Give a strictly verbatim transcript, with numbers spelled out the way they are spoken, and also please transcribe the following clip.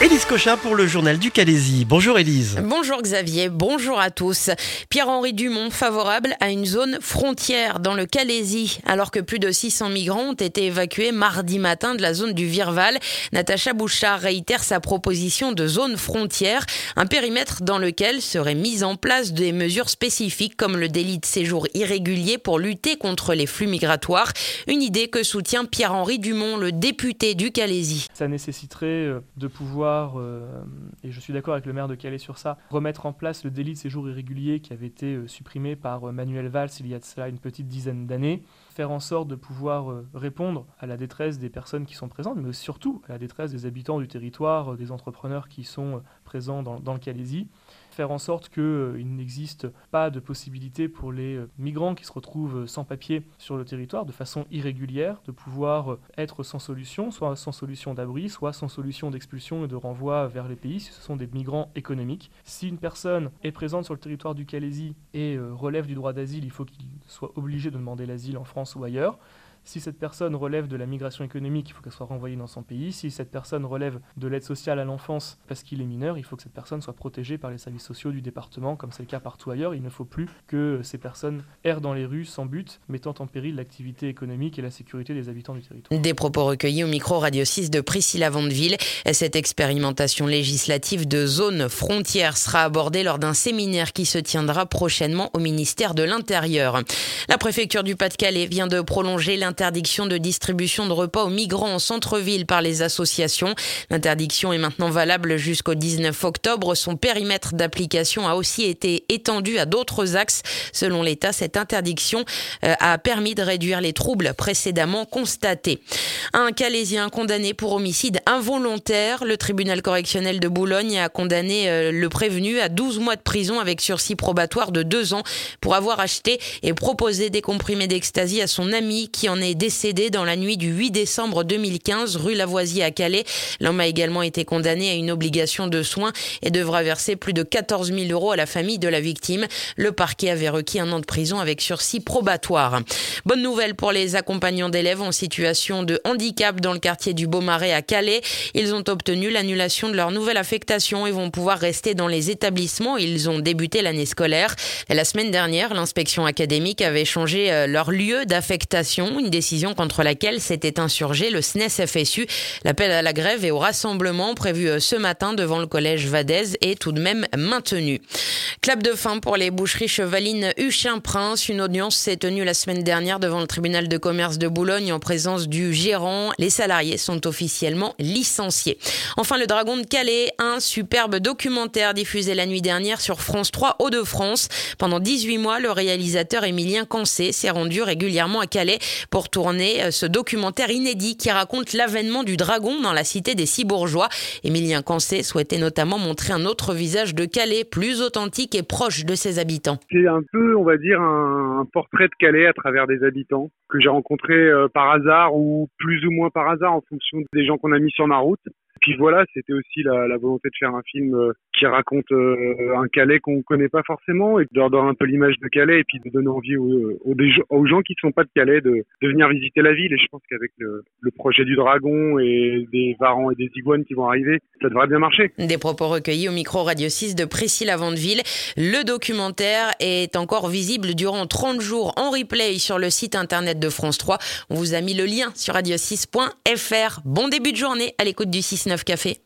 Élise Cochin pour le journal du Calaisis. Bonjour Élise. Bonjour Xavier, bonjour à tous. Pierre-Henri Dumont favorable à une zone frontière dans le Calaisis. Alors que plus de six cents migrants ont été évacués mardi matin de la zone du Virval, Natacha Bouchard réitère sa proposition de zone frontière, un périmètre dans lequel seraient mises en place des mesures spécifiques comme le délit de séjour irrégulier pour lutter contre les flux migratoires. Une idée que soutient Pierre-Henri Dumont, le député du Calaisis. Ça nécessiterait de pouvoir Euh, et je suis d'accord avec le maire de Calais sur ça, remettre en place le délit de séjour irrégulier qui avait été euh, supprimé par euh, Manuel Valls il y a de cela une petite dizaine d'années, faire en sorte de pouvoir euh, répondre à la détresse des personnes qui sont présentes, mais surtout à la détresse des habitants du territoire, euh, des entrepreneurs qui sont euh, présents dans, dans le Calaisis, faire en sorte qu'il euh, n'existe pas de possibilité pour les euh, migrants qui se retrouvent sans papier sur le territoire de façon irrégulière, de pouvoir euh, être sans solution, soit sans solution d'abri, soit sans solution d'expulsion et de renvoi vers les pays si ce sont des migrants économiques. Si une personne est présente sur le territoire du Calaisis et euh, relève du droit d'asile, il faut qu'il soit obligé de demander l'asile en France ou ailleurs. Si cette personne relève de la migration économique, il faut qu'elle soit renvoyée dans son pays. Si cette personne relève de l'aide sociale à l'enfance parce qu'il est mineur, il faut que cette personne soit protégée par les services sociaux du département, comme c'est le cas partout ailleurs. Il ne faut plus que ces personnes errent dans les rues sans but, mettant en péril l'activité économique et la sécurité des habitants du territoire. Des propos recueillis au micro Radio six de Priscilla Vandeville. Cette expérimentation législative de zone frontière sera abordée lors d'un séminaire qui se tiendra prochainement au ministère de l'Intérieur. La préfecture du Pas-de-Calais vient de prolonger l'interdiction L'interdiction de distribution de repas aux migrants en centre-ville par les associations. L'interdiction est maintenant valable jusqu'au dix-neuf octobre. Son périmètre d'application a aussi été étendu à d'autres axes. Selon l'État, cette interdiction a permis de réduire les troubles précédemment constatés. Un Calaisien condamné pour homicide involontaire. Le tribunal correctionnel de Boulogne a condamné le prévenu à douze mois de prison avec sursis probatoire de deux ans pour avoir acheté et proposé des comprimés d'ecstasy à son ami qui en est décédé dans la nuit du huit décembre deux mille quinze, rue Lavoisier à Calais. L'homme a également été condamné à une obligation de soins et devra verser plus de quatorze mille euros à la famille de la victime. Le parquet avait requis un an de prison avec sursis probatoire. Bonne nouvelle pour les accompagnants d'élèves en situation de handicap dans le quartier du Beaumarais à Calais. Ils ont obtenu l'annulation de leur nouvelle affectation et vont pouvoir rester dans les établissements. Ils ont débuté l'année scolaire. La semaine dernière, l'inspection académique avait changé leur lieu d'affectation. Une décision contre laquelle s'était insurgé le S N E S F S U. L'appel à la grève et au rassemblement prévu ce matin devant le collège Vadez est tout de même maintenu. Clap de fin pour les boucheries chevalines Huchin-Prince. Une audience s'est tenue la semaine dernière devant le tribunal de commerce de Boulogne en présence du gérant. Les salariés sont officiellement licenciés. Enfin, le Dragon de Calais, un superbe documentaire diffusé la nuit dernière sur France trois Hauts-de-France. Pendant dix-huit mois, le réalisateur Émilien Cancé s'est rendu régulièrement à Calais pour tourner ce documentaire inédit qui raconte l'avènement du dragon dans la cité des Six-Bourgeois. Émilien Cancé souhaitait notamment montrer un autre visage de Calais, plus authentique et proche de ses habitants. C'est un peu, on va dire, un, un portrait de Calais à travers des habitants que j'ai rencontrés euh, par hasard ou plus ou moins par hasard en fonction des gens qu'on a mis sur ma route. Puis voilà, c'était aussi la, la volonté de faire un film euh, qui raconte euh, un Calais qu'on ne connaît pas forcément et de leur donner un peu l'image de Calais et puis de donner envie aux, aux, aux gens qui ne sont pas de Calais de, de venir visiter la ville. Et je pense qu'avec le, le projet du dragon et des varans et des iguanes qui vont arriver, ça devrait bien marcher. Des propos recueillis au micro Radio six de Priscilla Vandeville. Le documentaire est encore visible durant trente jours en replay sur le site internet de France trois. On vous a mis le lien sur radio six point f r. Bon début de journée à l'écoute du six neuf Café.